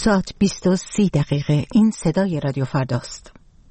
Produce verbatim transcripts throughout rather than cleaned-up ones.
ساعت بیست و سی دقیقه. این صدای رادیو فرداست.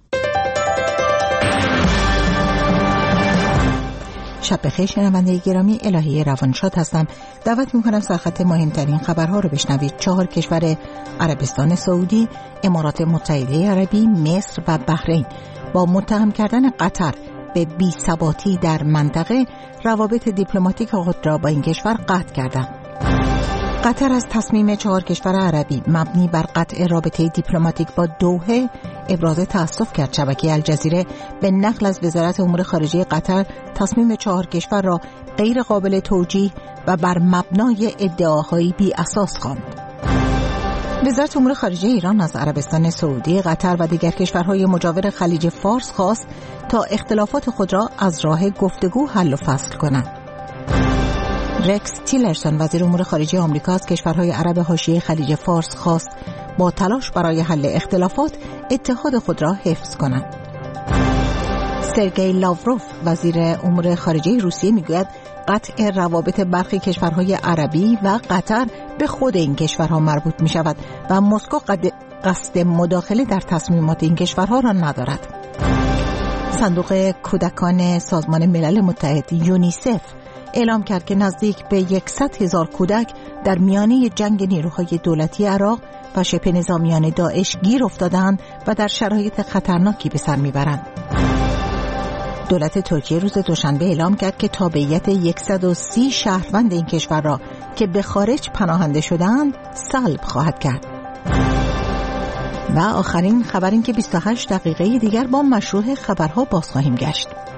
شب بخیر شنونده گرامی، الهی روانشاد هستم. دعوت میکنم سرخط مهمترین خبرها رو بشنوید. چهار کشور عربستان سعودی، امارات متحده عربی، مصر و بحرین با متهم کردن قطر به بی‌ثباتی در منطقه روابط دیپلماتیک خود را با این کشور قطع کردند. قطر از تصمیم چهار کشور عربی مبنی بر قطع رابطه دیپلماتیک با دوحه ابراز تأسف کرد. شبکه الجزیره به نقل از وزارت امور خارجه قطر تصمیم چهار کشور را غیر قابل توجیه و بر مبنای ادعاهای بی اساس خواند. وزارت امور خارجه ایران از عربستان سعودی، قطر و دیگر کشورهای مجاور خلیج فارس خواست تا اختلافات خود را از راه گفتگو حل و فصل کنند. رکس تیلرسون وزیر امور خارجه آمریکا از کشورهای عرب حاشیه خلیج فارس خواست با تلاش برای حل اختلافات اتحاد خود را حفظ کنند. سرگئی لاوروف وزیر امور خارجه روسیه میگوید قطع روابط برخی کشورهای عربی و قطر به خود این کشورها مربوط می شود و مسکو قصد مداخله در تصمیمات این کشورها را ندارد. صندوق کودکان سازمان ملل متحد یونیسف اعلام کرد که نزدیک به صد هزار کودک در میانه جنگ نیروهای دولتی عراق و شبه نظامیان داعش گیر افتادند و در شرایط خطرناکی به سر میبرند. دولت ترکیه روز دوشنبه اعلام کرد که تابعیت صد و سی شهروند این کشور را که به خارج پناهنده شدند سلب خواهد کرد. و آخرین خبر این که بیست و هشت دقیقه دیگر با مشروع خبرها باز خواهیم گشت.